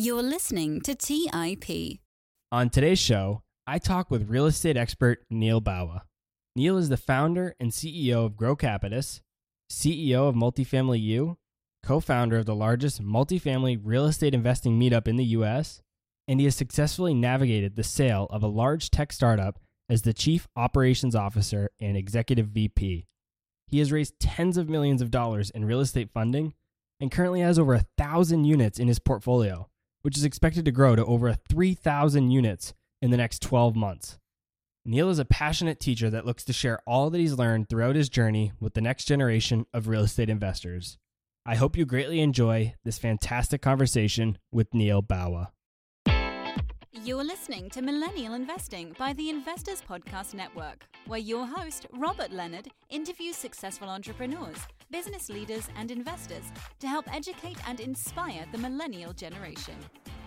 You're listening to TIP. On today's show, I talk with real estate expert Neil Bawa. Neil is the founder and CEO of Grow Capitus, CEO of Multifamily U, co-founder of the largest multifamily real estate investing meetup in the U.S., and he has successfully navigated the sale of a large tech startup as the Chief Operations Officer and Executive VP. He has raised tens of millions of dollars in real estate funding and currently has over 1,000 units in his portfolio, which is expected to grow to over 3,000 units in the next 12 months. Neil is a passionate teacher that looks to share all that he's learned throughout his journey with the next generation of real estate investors. I hope you greatly enjoy this fantastic conversation with Neil Bawa. You're listening to Millennial Investing by the Investors Podcast Network, where your host, Robert Leonard, interviews successful entrepreneurs, business leaders, and investors to help educate and inspire the millennial generation.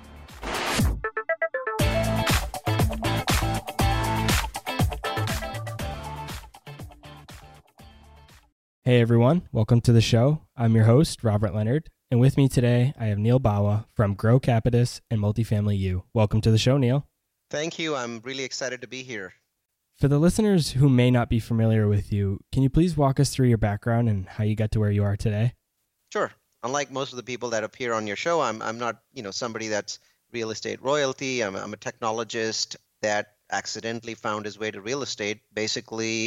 Hey everyone, welcome to the show. I'm your host, Robert Leonard, and with me today I have Neil Bawa from Grow Capitus and Multifamily U. Welcome to the show, Neil. Thank you. I'm really excited to be here. For the listeners who may not be familiar with you, can you please walk us through your background and how you got to where you are today? Sure. Unlike most of the people that appear on your show, I'm not, somebody that's real estate royalty. I'm a technologist that accidentally found his way to real estate, basically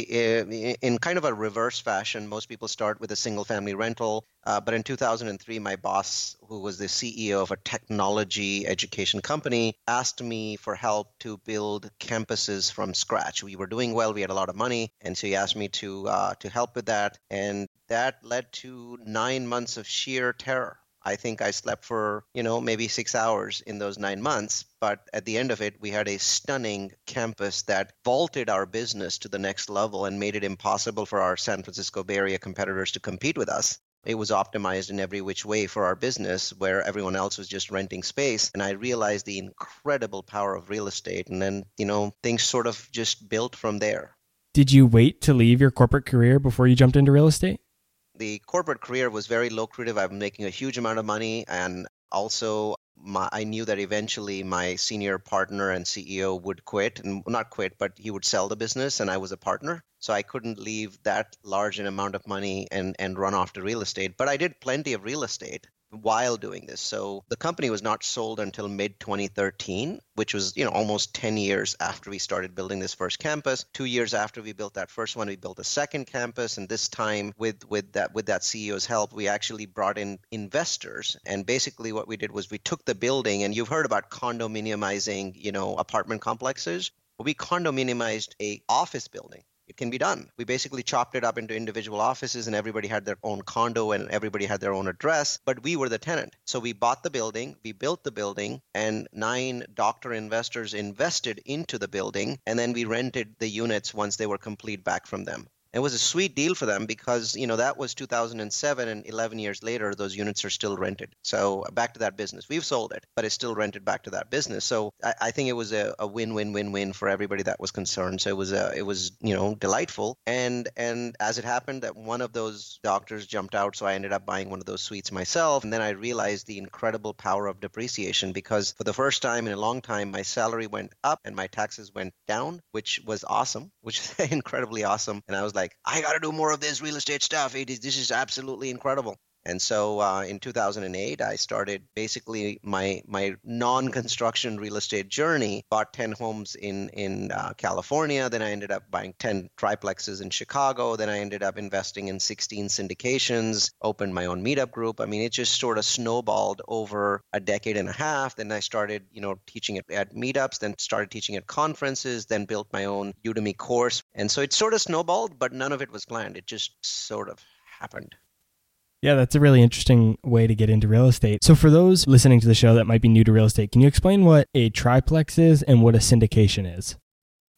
in kind of a reverse fashion. Most people start with a single family rental. But in 2003, my boss, who was the CEO of a technology education company, asked me for help to build campuses from scratch. We were doing well. We had a lot of money. And so he asked me to help with that. And that led to 9 months of sheer terror. I think I slept for, maybe 6 hours in those 9 months. But at the end of it, we had a stunning campus that vaulted our business to the next level and made it impossible for our San Francisco Bay Area competitors to compete with us. It was optimized in every which way for our business, where everyone else was just renting space. And I realized the incredible power of real estate. And then, things sort of just built from there. Did you wait to leave your corporate career before you jumped into real estate? The corporate career was very lucrative. I'm making a huge amount of money. And also, I knew that eventually my senior partner and CEO would quit, and not quit, but he would sell the business, and I was a partner. So I couldn't leave that large an amount of money and run off to real estate. But I did plenty of real estate while doing this. So the company was not sold until mid-2013, which was, almost 10 years after we started building this first campus. 2 years after we built that first one, we built a second campus. And this time with that CEO's help, we actually brought in investors. And basically what we did was we took the building, and you've heard about condominiumizing, apartment complexes. Well, we condominiumized a office building. It can be done. We basically chopped it up into individual offices, and everybody had their own condo and everybody had their own address, but we were the tenant. So we bought the building, we built the building, and 9 doctor investors invested into the building, and then we rented the units once they were complete back from them. It was a sweet deal for them because, that was 2007, and 11 years later, those units are still rented. So back to that business. We've sold it, but it's still rented back to that business. So I think it was a win-win-win-win for everybody that was concerned. So it was delightful. And as it happened, that one of those doctors jumped out, so I ended up buying one of those suites myself. And then I realized the incredible power of depreciation, because for the first time in a long time, my salary went up and my taxes went down, which was awesome, which is incredibly awesome. And I was like, I got to do more of this real estate stuff. This is absolutely incredible. And so in 2008, I started basically my non-construction real estate journey, bought 10 homes in California. Then I ended up buying 10 triplexes in Chicago. Then I ended up investing in 16 syndications, opened my own meetup group. I mean, it just sort of snowballed over a decade and a half. Then I started, teaching at meetups, then started teaching at conferences, then built my own Udemy course. And so it sort of snowballed, but none of it was planned. It just sort of happened. Yeah, that's a really interesting way to get into real estate. So for those listening to the show that might be new to real estate, can you explain what a triplex is and what a syndication is?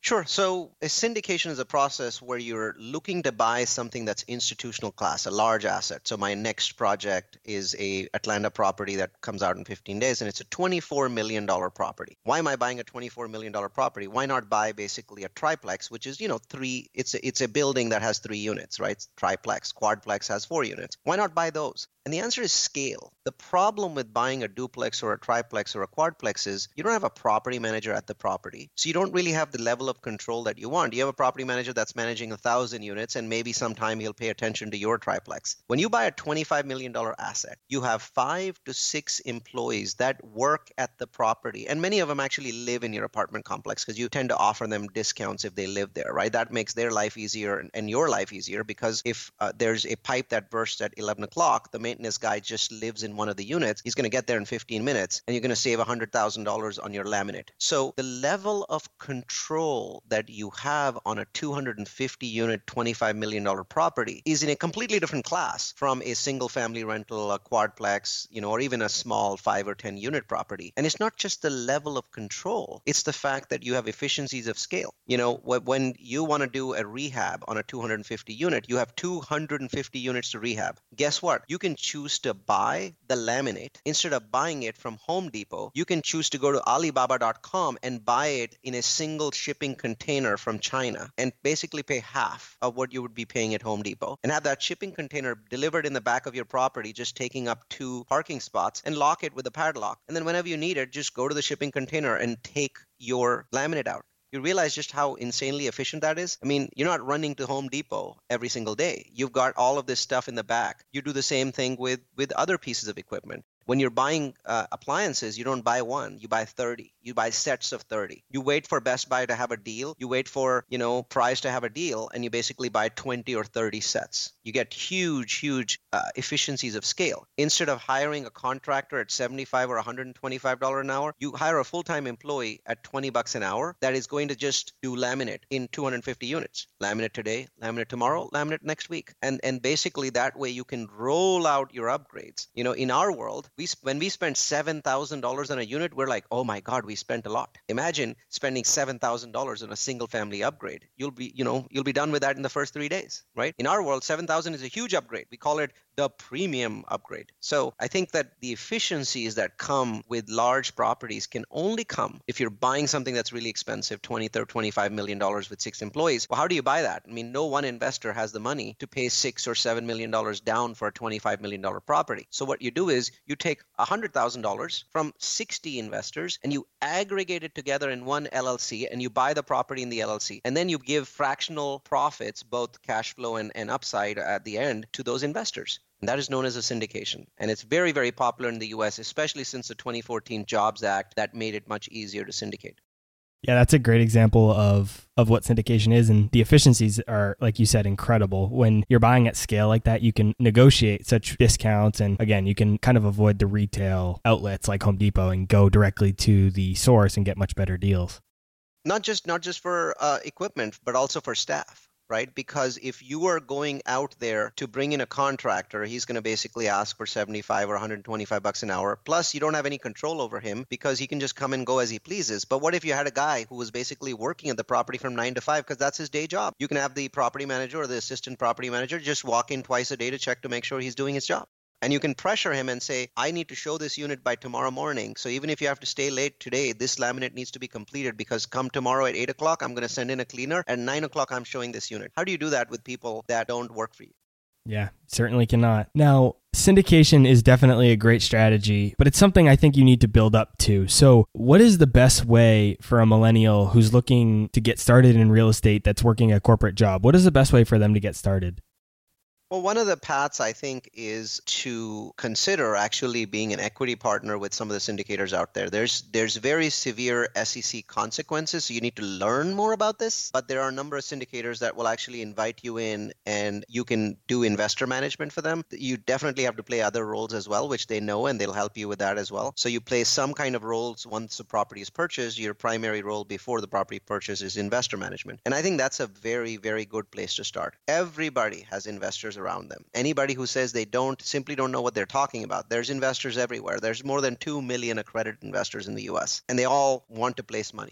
Sure. So a syndication is a process where you're looking to buy something that's institutional class, a large asset. So my next project is a Atlanta property that comes out in 15 days, and it's a $24 million property. Why am I buying a $24 million property? Why not buy basically a triplex, which is, it's a building that has 3 units, right? Triplex, quadplex has 4 units. Why not buy those? And the answer is scale. The problem with buying a duplex or a triplex or a quadplex is you don't have a property manager at the property. So you don't really have the level of control that you want. You have a property manager that's managing 1,000 units, and maybe sometime he'll pay attention to your triplex. When you buy a $25 million asset, you have 5 to 6 employees that work at the property. And many of them actually live in your apartment complex because you tend to offer them discounts if they live there, right? That makes their life easier and your life easier, because if there's a pipe that bursts at 11 o'clock, the maintenance guy just lives in one of the units. He's going to get there in 15 minutes, and you're going to save $100,000 on your laminate. So the level of control that you have on a 250 unit, $25 million property is in a completely different class from a single family rental, a quadplex, or even a small 5 or 10 unit property. And it's not just the level of control, it's the fact that you have efficiencies of scale. When you want to do a rehab on a 250 unit, you have 250 units to rehab. Guess what? You can choose to buy the laminate. Instead of buying it from Home Depot, you can choose to go to Alibaba.com and buy it in a single shipping container from China and basically pay half of what you would be paying at Home Depot, and have that shipping container delivered in the back of your property, just taking up 2 parking spots, and lock it with a padlock. And then whenever you need it, just go to the shipping container and take your laminate out. You realize just how insanely efficient that is? I mean, you're not running to Home Depot every single day. You've got all of this stuff in the back. You do the same thing with other pieces of equipment. When you're buying appliances, you don't buy one, you buy 30. You buy sets of 30. You wait for Best Buy to have a deal. You wait for, Price to have a deal, and you basically buy 20 or 30 sets. You get huge efficiencies of scale. Instead of hiring a contractor at $75 or $125 an hour, you hire a full-time employee at $20 an hour that is going to just do laminate in 250 units. Laminate today, laminate tomorrow, laminate next week. And basically that way you can roll out your upgrades. In our world, when we spend $7,000 on a unit, we're like, oh my God, we spent a lot. Imagine spending $7,000 on a single family upgrade. You'll be done with that in the first 3 days, right? In our world, $7,000 is a huge upgrade. We call it the premium upgrade. So I think that the efficiencies that come with large properties can only come if you're buying something that's really expensive, $20, $30, $25 million with 6 employees. Well, how do you buy that? I mean, no one investor has the money to pay $6 or $7 million down for a $25 million property. So what you do is you take $100,000 from 60 investors and you aggregate it together in one LLC, and you buy the property in the LLC. And then you give fractional profits, both cash flow and upside at the end, to those investors. And that is known as a syndication. And it's very, very popular in the U.S., especially since the 2014 Jobs Act that made it much easier to syndicate. Yeah, that's a great example of what syndication is. And the efficiencies are, like you said, incredible. When you're buying at scale like that, you can negotiate such discounts. And again, you can kind of avoid the retail outlets like Home Depot and go directly to the source and get much better deals. Not just for equipment, but also for staff. Right? Because if you are going out there to bring in a contractor, he's going to basically ask for $75 or $125 an hour. Plus, you don't have any control over him because he can just come and go as he pleases. But what if you had a guy who was basically working at the property from 9 to 5 because that's his day job? You can have the property manager or the assistant property manager just walk in twice a day to check to make sure he's doing his job. And you can pressure him and say, I need to show this unit by tomorrow morning. So even if you have to stay late today, this laminate needs to be completed because come tomorrow at 8 o'clock, I'm going to send in a cleaner. At 9 o'clock, I'm showing this unit. How do you do that with people that don't work for you? Yeah, certainly cannot. Now, syndication is definitely a great strategy, but it's something I think you need to build up to. So what is the best way for a millennial who's looking to get started in real estate that's working a corporate job? What is the best way for them to get started? Well, one of the paths, I think, is to consider actually being an equity partner with some of the syndicators out there. There's very severe SEC consequences, so you need to learn more about this. But there are a number of syndicators that will actually invite you in, and you can do investor management for them. You definitely have to play other roles as well, which they know, and they'll help you with that as well. So you play some kind of roles once the property is purchased. Your primary role before the property purchase is investor management. And I think that's a very, very good place to start. Everybody has investors around them. Anybody who says they simply don't know what they're talking about. There's investors everywhere. There's more than 2 million accredited investors in the US, and they all want to place money.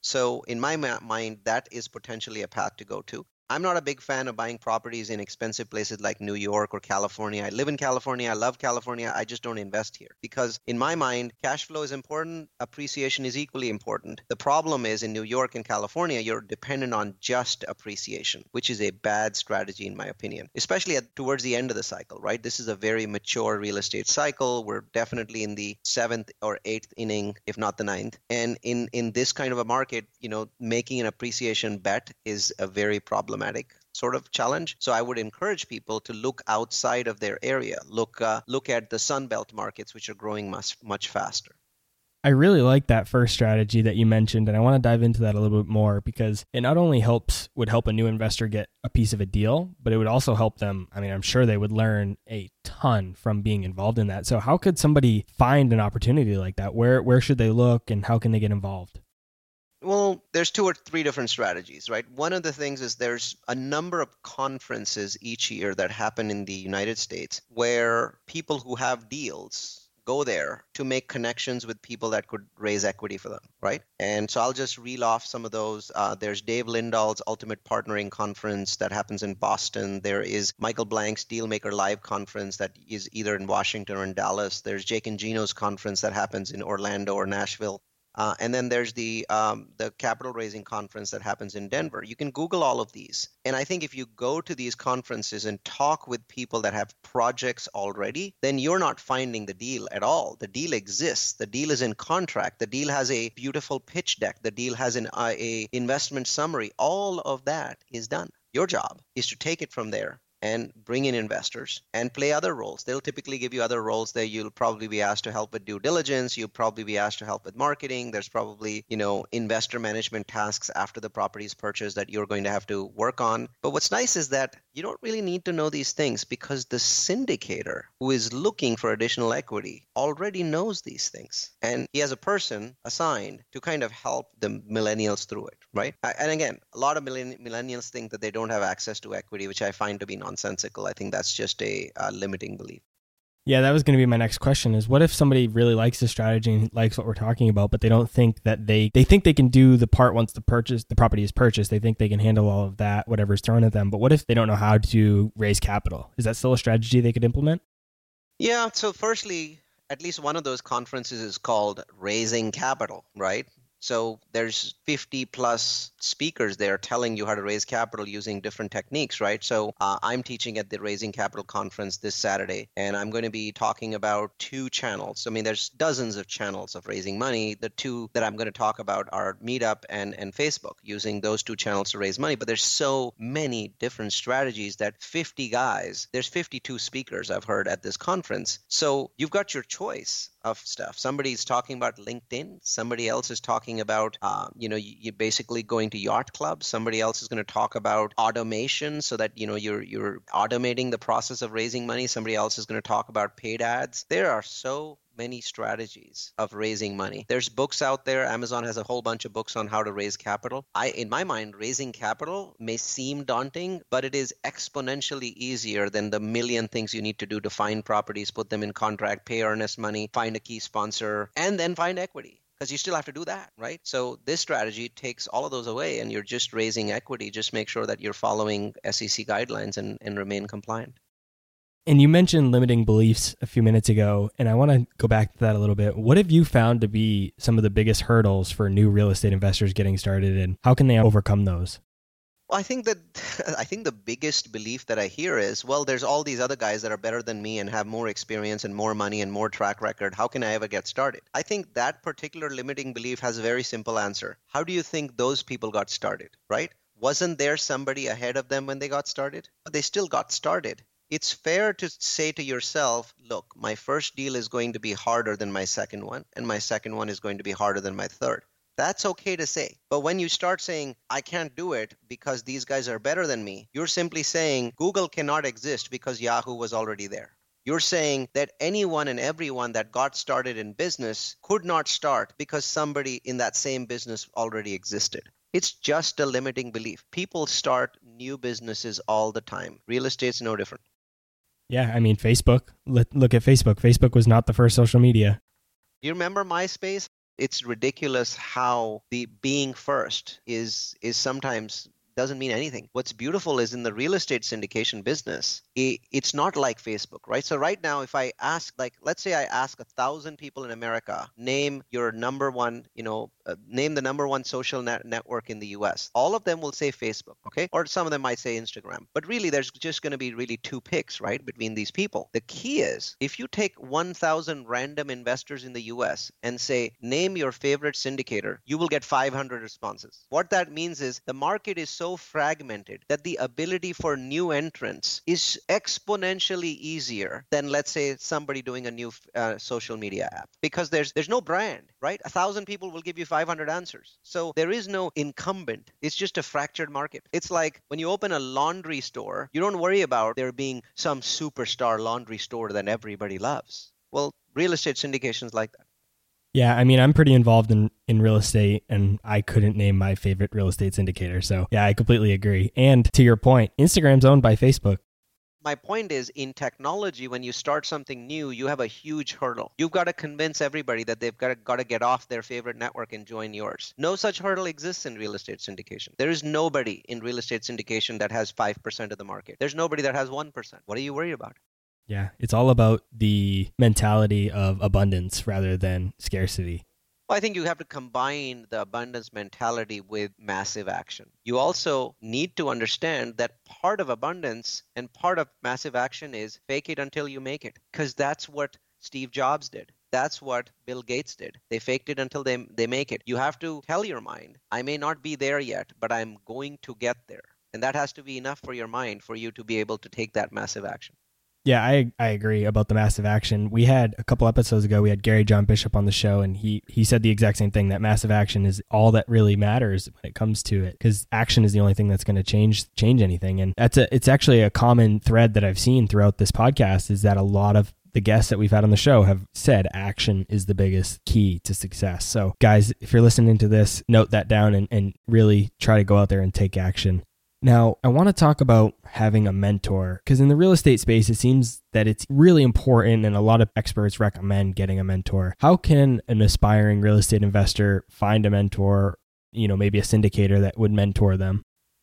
So in my mind, that is potentially a path to go to. I'm not a big fan of buying properties in expensive places like New York or California. I live in California. I love California. I just don't invest here because in my mind, cash flow is important. Appreciation is equally important. The problem is in New York and California, you're dependent on just appreciation, which is a bad strategy in my opinion, especially towards the end of the cycle, right? This is a very mature real estate cycle. We're definitely in the 7th or 8th inning, if not the 9th. And in this kind of a market, making an appreciation bet is a very problematic sort of challenge. So I would encourage people to look outside of their area, look at the Sunbelt markets, which are growing much faster. I really like that first strategy that you mentioned, and I want to dive into that a little bit more because it not only would help a new investor get a piece of a deal, but it would also help them. I mean, I'm sure they would learn a ton from being involved in that. So how could somebody find an opportunity like that? Where should they look and how can they get involved? Well, there's 2 or 3 different strategies, right? One of the things is there's a number of conferences each year that happen in the United States where people who have deals go there to make connections with people that could raise equity for them, right? And so I'll just reel off some of those. There's Dave Lindahl's Ultimate Partnering Conference that happens in Boston. There is Michael Blank's Dealmaker Live Conference that is either in Washington or in Dallas. There's Jake and Gino's conference that happens in Orlando or Nashville. And then there's the capital raising conference that happens in Denver. You can Google all of these. And I think if you go to these conferences and talk with people that have projects already, then you're not finding the deal at all. The deal exists. The deal is in contract. The deal has a beautiful pitch deck. The deal has a investment summary. All of that is done. Your job is to take it from there and bring in investors and play other roles. They'll typically give you other roles that you'll probably be asked to help with due diligence. You'll probably be asked to help with marketing. There's probably, investor management tasks after the property is purchased that you're going to have to work on. But what's nice is that you don't really need to know these things because the syndicator who is looking for additional equity already knows these things. And he has a person assigned to kind of help the millennials through it, right? And again, a lot of millennials think that they don't have access to equity, which I find to be nonsensical. I think that's just a limiting belief. Yeah, that was going to be my next question is what if somebody really likes the strategy and likes what we're talking about, but they don't think that they think they can do the part once the property is purchased. They think they can handle all of that, whatever's thrown at them. But what if they don't know how to raise capital? Is that still a strategy they could implement? Yeah. So firstly, at least one of those conferences is called Raising Capital, right? So there's 50 plus speakers there telling you how to raise capital using different techniques, right? So I'm teaching at the Raising Capital Conference this Saturday, and I'm going to be talking about 2 channels. I mean, there's dozens of channels of raising money. The 2 that I'm going to talk about are Meetup and Facebook, using those 2 channels to raise money. But there's so many different strategies that 50 guys, there's 52 speakers I've heard at this conference. So you've got your choice of stuff. Somebody's talking about LinkedIn. Somebody else is talking about, you're basically going to yacht clubs. Somebody else is going to talk about automation so that, you're automating the process of raising money. Somebody else is going to talk about paid ads. There are so many strategies of raising money. There's books out there. Amazon has a whole bunch of books on how to raise capital. In my mind, raising capital may seem daunting, but it is exponentially easier than the million things you need to do to find properties, put them in contract, pay earnest money, find a key sponsor, and then find equity. Because you still have to do that, right? So this strategy takes all of those away and you're just raising equity. Just make sure that you're following SEC guidelines and remain compliant. And you mentioned limiting beliefs a few minutes ago, and I want to go back to that a little bit. What have you found to be some of the biggest hurdles for new real estate investors getting started, and how can they overcome those? Well, I think the biggest belief that I hear is, well, there's all these other guys that are better than me and have more experience and more money and more track record. How can I ever get started? I think that particular limiting belief has a very simple answer. How do you think those people got started, right? Wasn't there somebody ahead of them when they got started? But they still got started. It's fair to say to yourself, look, my first deal is going to be harder than my second one, and my second one is going to be harder than my third. That's okay to say. But when you start saying, I can't do it because these guys are better than me, you're simply saying Google cannot exist because Yahoo was already there. You're saying that anyone and everyone that got started in business could not start because somebody in that same business already existed. It's just a limiting belief. People start new businesses all the time. Real estate's no different. Yeah, I mean, Facebook. Look at Facebook. Facebook was not the first social media. Do you remember MySpace? It's ridiculous how the being first is sometimes doesn't mean anything. What's beautiful is in the real estate syndication business, it's not like Facebook, right? So right now, if I ask, like, let's say I ask 1,000 people in America, name your number one, name the number one social network in the US. All of them will say Facebook, okay? Or some of them might say Instagram. But really, there's just going to be really two picks, right, between these people. The key is, if you take 1,000 random investors in the US and say, name your favorite syndicator, you will get 500 responses. What that means is the market is so fragmented that the ability for new entrants is exponentially easier than, let's say, somebody doing a new social media app, because there's no brand, right? 1,000 people will give you 500 answers. So there is no incumbent. It's just a fractured market. It's like when you open a laundry store, you don't worry about there being some superstar laundry store that everybody loves. Well, real estate syndication is like that. Yeah, I mean, I'm pretty involved in real estate, and I couldn't name my favorite real estate syndicator. So yeah, I completely agree. And to your point, Instagram's owned by Facebook. My point is, in technology, when you start something new, you have a huge hurdle. You've got to convince everybody that they've got to get off their favorite network and join yours. No such hurdle exists in real estate syndication. There is nobody in real estate syndication that has 5% of the market. There's nobody that has 1%. What are you worried about? Yeah, it's all about the mentality of abundance rather than scarcity. Well, I think you have to combine the abundance mentality with massive action. You also need to understand that part of abundance and part of massive action is fake it until you make it, because that's what Steve Jobs did. That's what Bill Gates did. They faked it until they make it. You have to tell your mind, I may not be there yet, but I'm going to get there. And that has to be enough for your mind for you to be able to take that massive action. Yeah, I agree about the massive action. We had a couple episodes ago, we had Gary John Bishop on the show, and he said the exact same thing, that massive action is all that really matters when it comes to it, because action is the only thing that's going to change anything. And it's actually a common thread that I've seen throughout this podcast, is that a lot of the guests that we've had on the show have said action is the biggest key to success. So guys, if you're listening to this, note that down and really try to go out there and take action. Now, I want to talk about having a mentor, because in the real estate space, it seems that it's really important, and a lot of experts recommend getting a mentor. How can an aspiring real estate investor find a mentor, maybe a syndicator that would mentor them?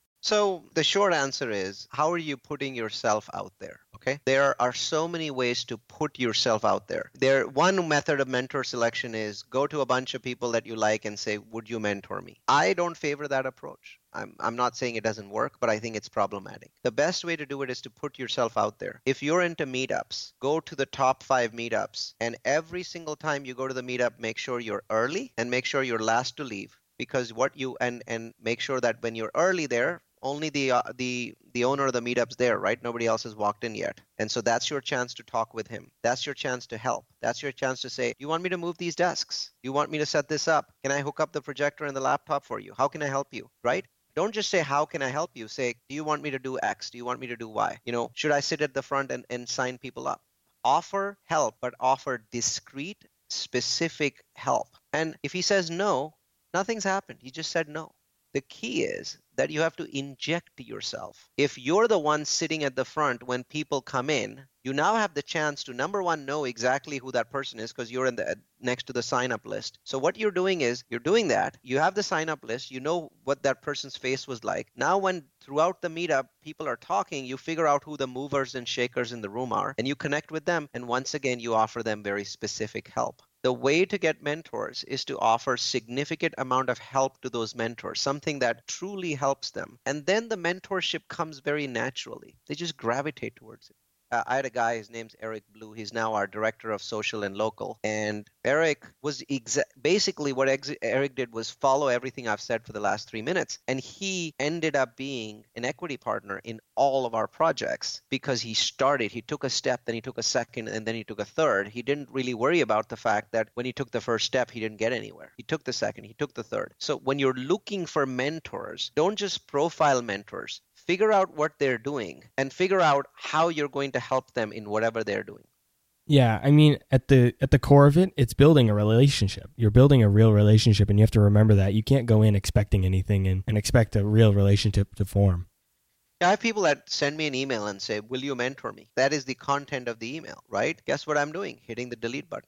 So the short answer is, how are you putting yourself out there? Okay. There are so many ways to put yourself out there. One method of mentor selection is go to a bunch of people that you like and say, would you mentor me? I don't favor that approach. I'm not saying it doesn't work, but I think it's problematic. The best way to do it is to put yourself out there. If you're into meetups, go to the top 5 meetups, and every single time you go to the meetup, make sure you're early and make sure you're last to leave. Because and make sure that when you're early there, only the owner of the meetup's there, right? Nobody else has walked in yet. And so that's your chance to talk with him. That's your chance to help. That's your chance to say, you want me to move these desks? You want me to set this up? Can I hook up the projector and the laptop for you? How can I help you? Right? Don't just say, how can I help you? Say, do you want me to do X? Do you want me to do Y? Should I sit at the front and sign people up? Offer help, but offer discreet, specific help. And if he says no, nothing's happened. He just said no. The key is that you have to inject yourself. If you're the one sitting at the front when people come in, you now have the chance to, number one, know exactly who that person is, because you're next to the sign-up list. So what you're doing is, you're doing that. You have the sign-up list. You know what that person's face was like. Now when throughout the meetup, people are talking, you figure out who the movers and shakers in the room are, and you connect with them. And once again, you offer them very specific help. The way to get mentors is to offer significant amount of help to those mentors, something that truly helps them. And then the mentorship comes very naturally. They just gravitate towards it. I had a guy, his name's Eric Blue. He's now our director of social and local. And Eric was basically what Eric did was follow everything I've said for the last 3 minutes. And he ended up being an equity partner in all of our projects because he took a step, then he took a second, and then he took a third. He didn't really worry about the fact that when he took the first step, he didn't get anywhere. He took the second, he took the third. So when you're looking for mentors, don't just profile mentors. Figure out what they're doing and figure out how you're going to help them in whatever they're doing. Yeah, I mean, at the core of it, it's building a relationship. You're building a real relationship, and you have to remember that. You can't go in expecting anything and expect a real relationship to form. I have people that send me an email and say, will you mentor me? That is the content of the email, right? Guess what I'm doing? Hitting the delete button.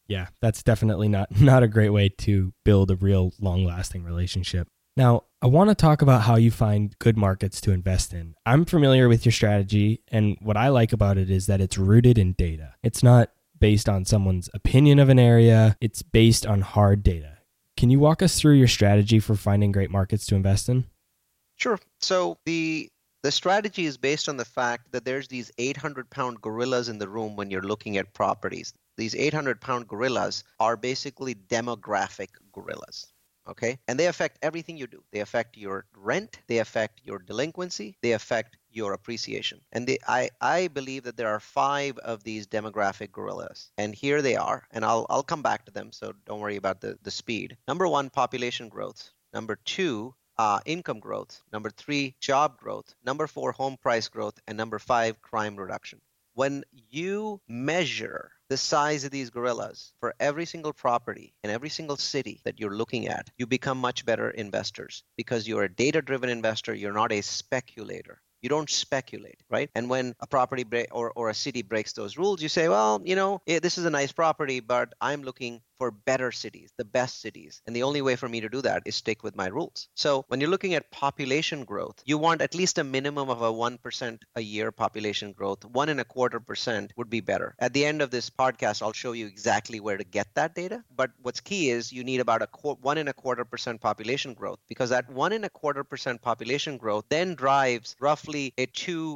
Yeah, that's definitely not a great way to build a real long-lasting relationship. Now, I want to talk about how you find good markets to invest in. I'm familiar with your strategy, and what I like about it is that it's rooted in data. It's not based on someone's opinion of an area, it's based on hard data. Can you walk us through your strategy for finding great markets to invest in? Sure. So the strategy is based on the fact that there's these 800-pound gorillas in the room when you're looking at properties. These 800-pound gorillas are basically demographic gorillas. Okay. And they affect everything you do. They affect your rent. They affect your delinquency. They affect your appreciation. And I believe that there are 5 of these demographic gorillas. And here they are. And I'll come back to them. So don't worry about the speed. Number 1, population growth. Number 2, income growth. Number 3, job growth. Number 4, home price growth. And number 5, crime reduction. When you measure the size of these gorillas for every single property in every single city that you're looking at, you become much better investors because you're a data-driven investor. You're not a speculator. You don't speculate, right? And when a property or a city breaks those rules, you say, well, this is a nice property, but I'm looking for better cities, the best cities. And the only way for me to do that is stick with my rules. So when you're looking at population growth, you want at least a minimum of a 1% a year population growth. 1.25% would be better. At the end of this podcast, I'll show you exactly where to get that data. But what's key is you need about 1.25% population growth, because that 1.25% population growth then drives roughly a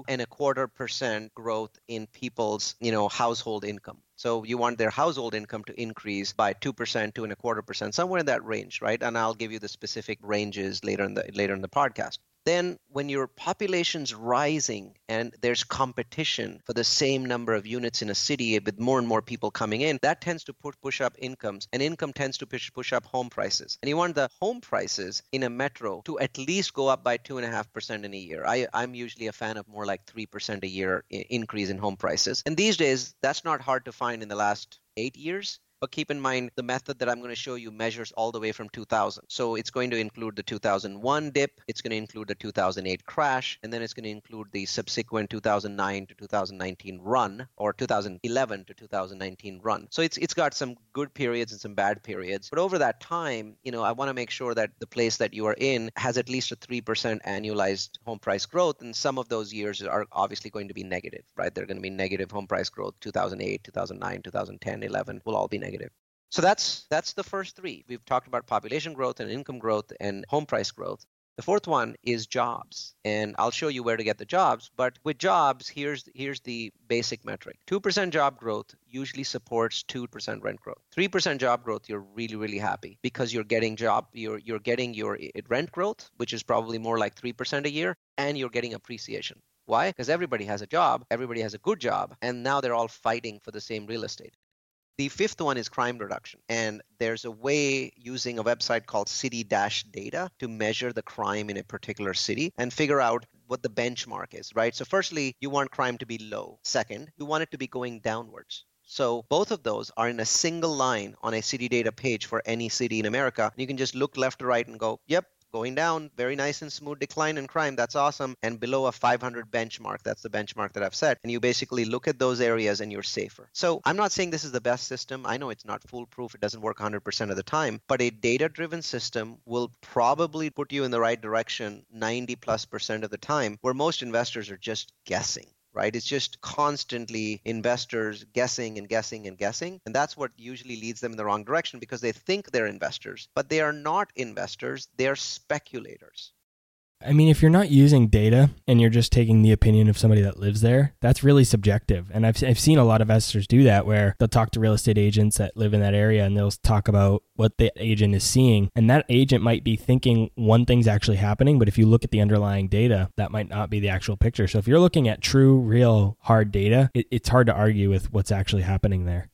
2.25% growth in people's, household income. So you want their household income to increase by 2%, 2.25%, somewhere in that range, right? And I'll give you the specific ranges later in the podcast. Then when your population's rising and there's competition for the same number of units in a city with more and more people coming in, that tends to push up incomes, and income tends to push up home prices. And you want the home prices in a metro to at least go up by 2.5% in a year. I'm usually a fan of more like 3% a year increase in home prices. And these days, that's not hard to find in the last 8 years. But keep in mind, the method that I'm going to show you measures all the way from 2000. So it's going to include the 2001 dip, it's going to include the 2008 crash, and then it's going to include the subsequent 2009 to 2019 run, or 2011 to 2019 run. So it's got some good periods and some bad periods. But over that time, I want to make sure that the place that you are in has at least a 3% annualized home price growth. And some of those years are obviously going to be negative, right? They're going to be negative home price growth. 2008, 2009, 2010, 11 will all be negative. So that's the first 3. We've talked about population growth and income growth and home price growth. The fourth one is jobs, and I'll show you where to get the jobs. But with jobs, here's the basic metric. 2% job growth usually supports 2% rent growth. 3% job growth, you're really, really happy because you're getting you're getting your rent growth, which is probably more like 3% a year, and you're getting appreciation. Why? Because everybody has a job, everybody has a good job, and now they're all fighting for the same real estate. The fifth one is crime reduction. And there's a way using a website called City-Data to measure the crime in a particular city and figure out what the benchmark is, right? So firstly, you want crime to be low. Second, you want it to be going downwards. So both of those are in a single line on a City-Data page for any city in America. You can just look left to right and go, yep, going down, very nice and smooth decline in crime. That's awesome. And below a 500 benchmark, that's the benchmark that I've set. And you basically look at those areas and you're safer. So I'm not saying this is the best system. I know it's not foolproof. It doesn't work 100% of the time. But a data-driven system will probably put you in the right direction 90+% of the time, where most investors are just guessing. Right? It's just constantly investors guessing and guessing and guessing. And that's what usually leads them in the wrong direction because they think they're investors, but they are not investors. They're speculators. I mean, if you're not using data and you're just taking the opinion of somebody that lives there, that's really subjective. And I've seen a lot of investors do that, where they'll talk to real estate agents that live in that area and they'll talk about what the agent is seeing. And that agent might be thinking one thing's actually happening, but if you look at the underlying data, that might not be the actual picture. So if you're looking at true, real, hard data, it's hard to argue with what's actually happening there.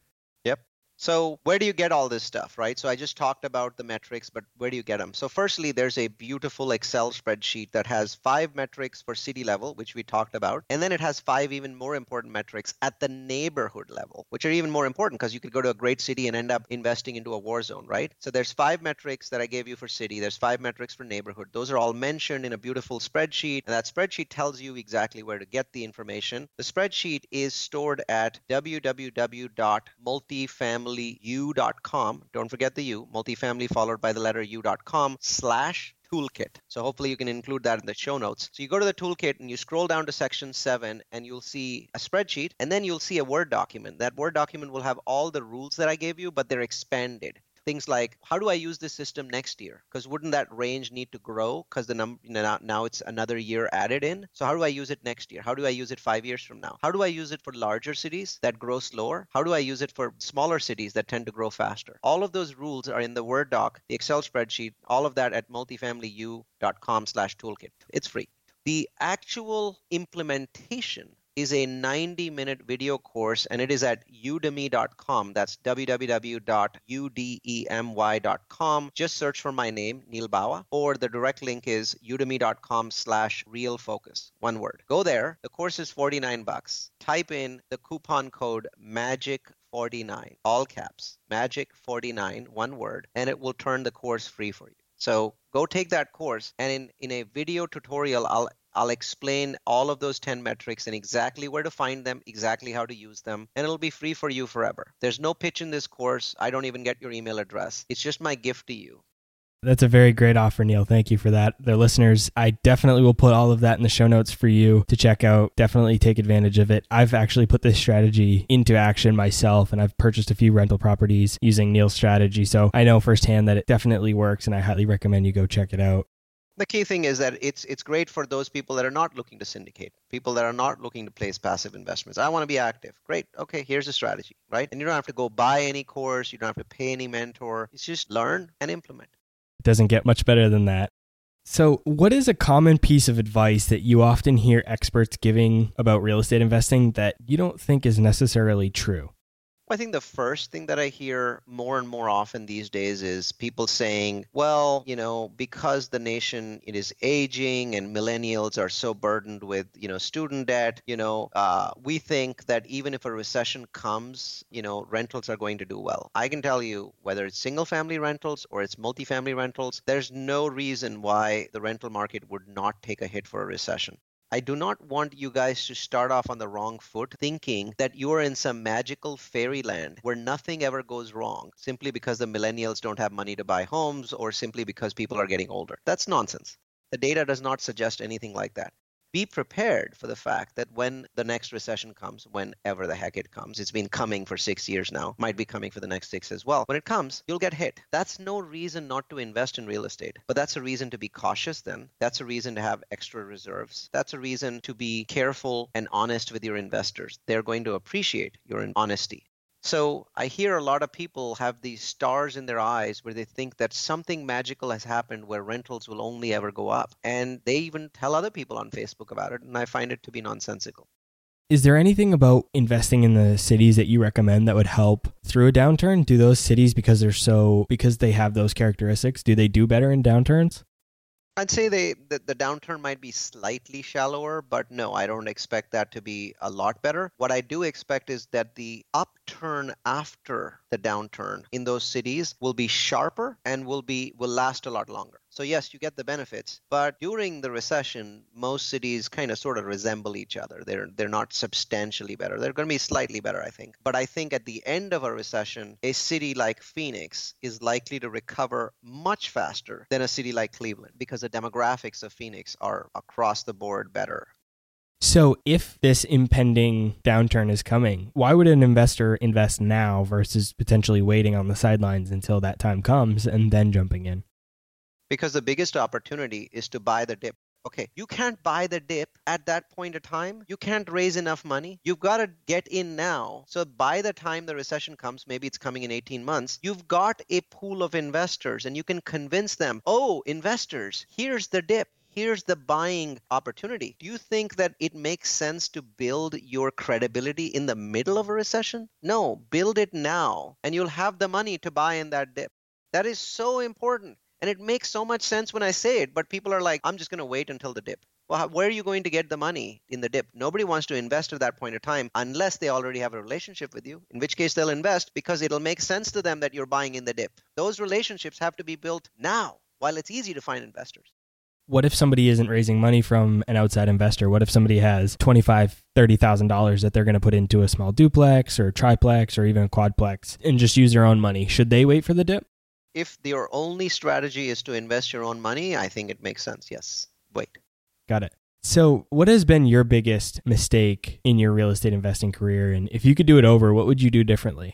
So where do you get all this stuff, right? So I just talked about the metrics, but where do you get them? So firstly, there's a beautiful Excel spreadsheet that has 5 metrics for city level, which we talked about. And then it has 5 even more important metrics at the neighborhood level, which are even more important because you could go to a great city and end up investing into a war zone, right? So there's 5 metrics that I gave you for city. There's 5 metrics for neighborhood. Those are all mentioned in a beautiful spreadsheet. And that spreadsheet tells you exactly where to get the information. The spreadsheet is stored at www.multifamily multifamilyu.com. Don't forget the U, multifamily followed by the letter u.com/toolkit. So hopefully you can include that in the show notes. So you go to the toolkit and you scroll down to section 7 and you'll see a spreadsheet and then you'll see a Word document. That Word document will have all the rules that I gave you, but they're expanded. Things like, how do I use this system next year? Because wouldn't that range need to grow? Because the now it's another year added in. So how do I use it next year? How do I use it 5 years from now? How do I use it for larger cities that grow slower? How do I use it for smaller cities that tend to grow faster? All of those rules are in the Word doc, the Excel spreadsheet, all of that at multifamilyu.com/toolkit. It's free. The actual implementation is a 90-minute video course, and it is at udemy.com. That's www.udemy.com. Just search for my name, Neil Bawa, or the direct link is udemy.com/realfocus. One word. Go there. The course is $49. Type in the coupon code MAGIC49, all caps, MAGIC49, one word, and it will turn the course free for you. So go take that course, and in a video tutorial, I'll explain all of those 10 metrics and exactly where to find them, exactly how to use them, and it'll be free for you forever. There's no pitch in this course. I don't even get your email address. It's just my gift to you. That's a very great offer, Neil. Thank you for that. The listeners, I definitely will put all of that in the show notes for you to check out. Definitely take advantage of it. I've actually put this strategy into action myself, and I've purchased a few rental properties using Neil's strategy. So I know firsthand that it definitely works, and I highly recommend you go check it out. The key thing is that it's great for those people that are not looking to syndicate, people that are not looking to place passive investments. I want to be active. Great. Okay, here's a strategy, right? And you don't have to go buy any course. You don't have to pay any mentor. It's just learn and implement. It doesn't get much better than that. So what is a common piece of advice that you often hear experts giving about real estate investing that you don't think is necessarily true? I think the first thing that I hear more and more often these days is people saying, well, because the nation, it is aging and millennials are so burdened with, student debt, we think that even if a recession comes, rentals are going to do well. I can tell you, whether it's single family rentals or it's multifamily rentals, there's no reason why the rental market would not take a hit for a recession. I do not want you guys to start off on the wrong foot thinking that you are in some magical fairyland where nothing ever goes wrong simply because the millennials don't have money to buy homes or simply because people are getting older. That's nonsense. The data does not suggest anything like that. Be prepared for the fact that when the next recession comes, whenever the heck it comes, it's been coming for 6 years now, might be coming for the next 6 as well. When it comes, you'll get hit. That's no reason not to invest in real estate, but that's a reason to be cautious then. That's a reason to have extra reserves. That's a reason to be careful and honest with your investors. They're going to appreciate your honesty. So I hear a lot of people have these stars in their eyes where they think that something magical has happened where rentals will only ever go up. And they even tell other people on Facebook about it. And I find it to be nonsensical. Is there anything about investing in the cities that you recommend that would help through a downturn? Do those cities, because they have those characteristics, do they do better in downturns? I'd say the downturn might be slightly shallower, but no, I don't expect that to be a lot better. What I do expect is that the upturn after the downturn in those cities will be sharper and will last a lot longer. So yes, you get the benefits, but during the recession, most cities kind of sort of resemble each other. They're not substantially better. They're going to be slightly better, I think. But I think at the end of a recession, a city like Phoenix is likely to recover much faster than a city like Cleveland because the demographics of Phoenix are across the board better. So if this impending downturn is coming, why would an investor invest now versus potentially waiting on the sidelines until that time comes and then jumping in? Because the biggest opportunity is to buy the dip. Okay, you can't buy the dip at that point of time. You can't raise enough money. You've got to get in now. So by the time the recession comes, maybe it's coming in 18 months, you've got a pool of investors and you can convince them, oh, investors, here's the dip. Here's the buying opportunity. Do you think that it makes sense to build your credibility in the middle of a recession? No, build it now and you'll have the money to buy in that dip. That is so important. And it makes so much sense when I say it, but people are like, I'm just going to wait until the dip. Well, where are you going to get the money in the dip? Nobody wants to invest at that point of time unless they already have a relationship with you, in which case they'll invest because it'll make sense to them that you're buying in the dip. Those relationships have to be built now while it's easy to find investors. What if somebody isn't raising money from an outside investor? What if somebody has $25,000, $30,000 that they're going to put into a small duplex or triplex or even a quadplex and just use their own money? Should they wait for the dip? If your only strategy is to invest your own money, I think it makes sense. Yes. Wait. Got it. So what has been your biggest mistake in your real estate investing career? And if you could do it over, what would you do differently?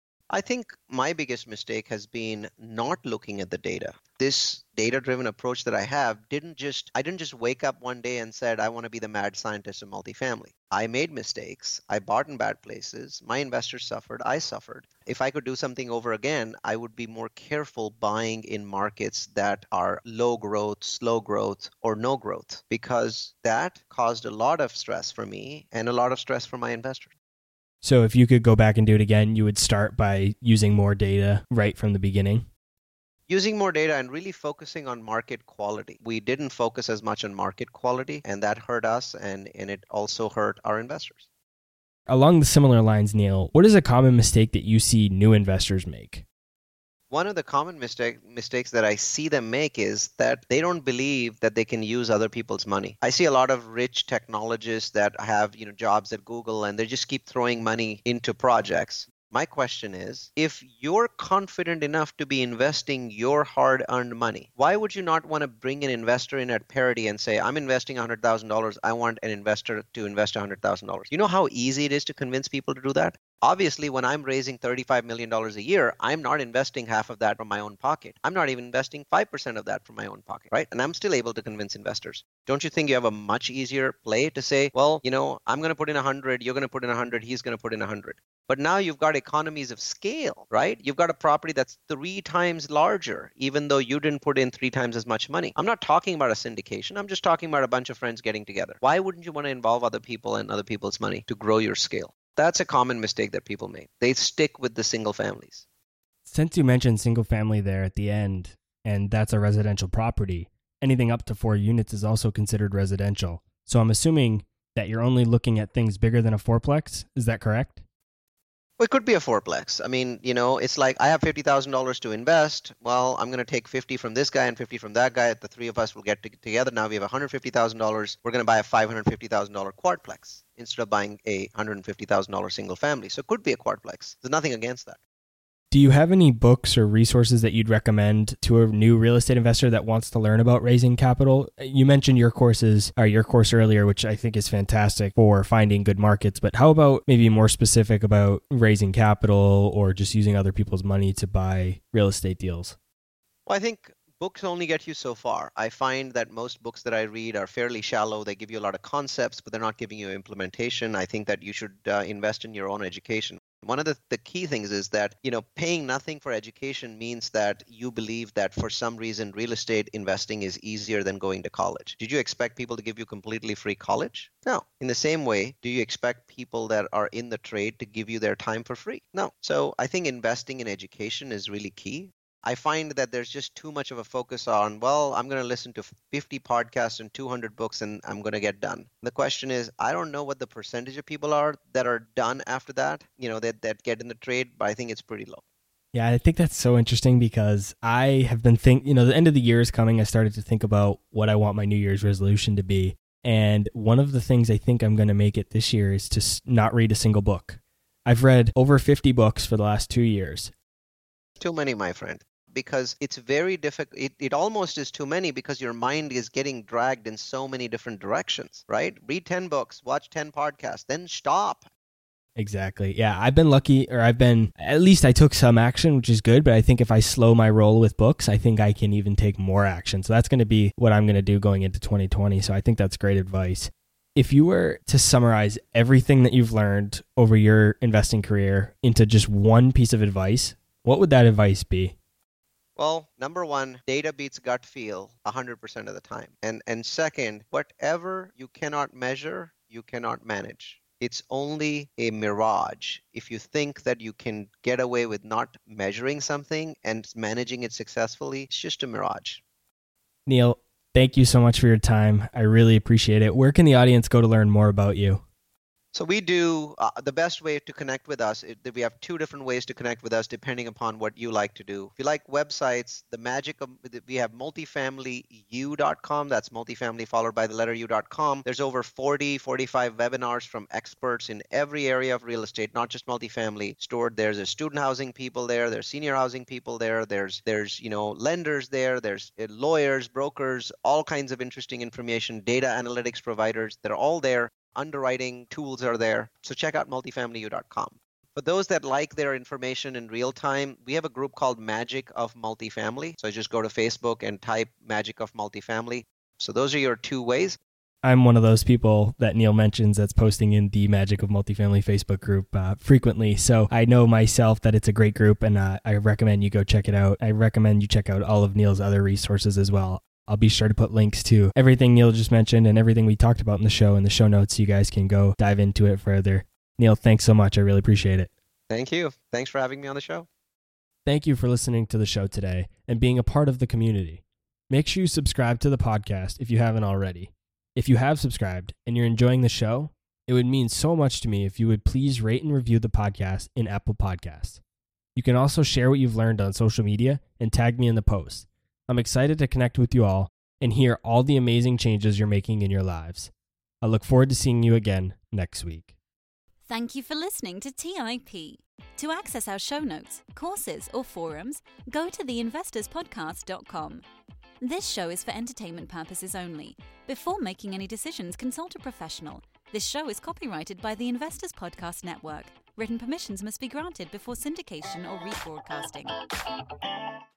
I think my biggest mistake has been not looking at the data. This data-driven approach that I have I didn't just wake up one day and said, I want to be the mad scientist of multifamily. I made mistakes. I bought in bad places. My investors suffered. I suffered. If I could do something over again, I would be more careful buying in markets that are low growth, slow growth, or no growth, because that caused a lot of stress for me and a lot of stress for my investors. So if you could go back and do it again, you would start by using more data right from the beginning? Using more data and really focusing on market quality. We didn't focus as much on market quality, and that hurt us, and it also hurt our investors. Along the similar lines, Neil, what is a common mistake that you see new investors make? One of the common mistakes that I see them make is that they don't believe that they can use other people's money. I see a lot of rich technologists that have, jobs at Google, and they just keep throwing money into projects. My question is, if you're confident enough to be investing your hard-earned money, why would you not want to bring an investor in at parity and say, I'm investing $100,000, I want an investor to invest $100,000? You know how easy it is to convince people to do that? Obviously, when I'm raising $35 million a year, I'm not investing half of that from my own pocket. I'm not even investing 5% of that from my own pocket, right? And I'm still able to convince investors. Don't you think you have a much easier play to say, well, I'm going to put in 100, you're going to put in 100, he's going to put in 100. But now you've got economies of scale, right? You've got a property that's 3 times larger, even though you didn't put in 3 times as much money. I'm not talking about a syndication. I'm just talking about a bunch of friends getting together. Why wouldn't you want to involve other people and other people's money to grow your scale? That's a common mistake that people make. They stick with the single families. Since you mentioned single family there at the end, and that's a residential property, anything up to 4 units is also considered residential. So I'm assuming that you're only looking at things bigger than a fourplex. Is that correct? Well, it could be a fourplex. I mean, it's like I have $50,000 to invest. Well, I'm going to take 50 from this guy and 50 from that guy. The 3 of us will get together. Now we have $150,000. We're going to buy a $550,000 quadplex instead of buying a $150,000 single family. So it could be a quadplex. There's nothing against that. Do you have any books or resources that you'd recommend to a new real estate investor that wants to learn about raising capital? You mentioned your course earlier, which I think is fantastic for finding good markets, but how about maybe more specific about raising capital or just using other people's money to buy real estate deals? Well, I think books only get you so far. I find that most books that I read are fairly shallow. They give you a lot of concepts, but they're not giving you implementation. I think that you should invest in your own education. One of the key things is that, paying nothing for education means that you believe that for some reason real estate investing is easier than going to college. Did you expect people to give you completely free college? No. In the same way, do you expect people that are in the trade to give you their time for free? No. So I think investing in education is really key. I find that there's just too much of a focus on, well, I'm going to listen to 50 podcasts and 200 books and I'm going to get done. The question is, I don't know what the percentage of people are that are done after that, that get in the trade, but I think it's pretty low. Yeah, I think that's so interesting because I have been the end of the year is coming. I started to think about what I want my New Year's resolution to be. And one of the things I think I'm going to make it this year is to not read a single book. I've read over 50 books for the last 2 years. Too many, my friend. Because it's very difficult. It almost is too many because your mind is getting dragged in so many different directions, right? Read 10 books, watch 10 podcasts, then stop. Exactly. Yeah, at least I took some action, which is good, but I think if I slow my roll with books, I think I can even take more action. So that's going to be what I'm going to do going into 2020. So I think that's great advice. If you were to summarize everything that you've learned over your investing career into just one piece of advice, what would that advice be? Well, number one, data beats gut feel 100% of the time. And second, whatever you cannot measure, you cannot manage. It's only a mirage. If you think that you can get away with not measuring something and managing it successfully, it's just a mirage. Neil, thank you so much for your time. I really appreciate it. Where can the audience go to learn more about you? So we do the best way to connect with us. We have two different ways to connect with us depending upon what you like to do. If you like websites, we have multifamilyu.com. That's multifamily followed by the letter u.com. There's over 45 webinars from experts in every area of real estate, not just multifamily stored there. There's student housing people there. There's senior housing people there. There's lenders there. There's lawyers, brokers, all kinds of interesting information, data analytics providers. They're all there. Underwriting tools are there. So check out multifamilyu.com. For those that like their information in real time, we have a group called Magic of Multifamily. So just go to Facebook and type Magic of Multifamily. So those are your two ways. I'm one of those people that Neil mentions that's posting in the Magic of Multifamily Facebook group frequently. So I know myself that it's a great group, and I recommend you go check it out. I recommend you check out all of Neil's other resources as well. I'll be sure to put links to everything Neil just mentioned and everything we talked about in the show in the show notes so you guys can go dive into it further. Neil, thanks so much. I really appreciate it. Thank you. Thanks for having me on the show. Thank you for listening to the show today and being a part of the community. Make sure you subscribe to the podcast if you haven't already. If you have subscribed and you're enjoying the show, it would mean so much to me if you would please rate and review the podcast in Apple Podcasts. You can also share what you've learned on social media and tag me in the post. I'm excited to connect with you all and hear all the amazing changes you're making in your lives. I look forward to seeing you again next week. Thank you for listening to TIP. To access our show notes, courses, or forums, go to theinvestorspodcast.com. This show is for entertainment purposes only. Before making any decisions, consult a professional. This show is copyrighted by the Investors Podcast Network. Written permissions must be granted before syndication or rebroadcasting.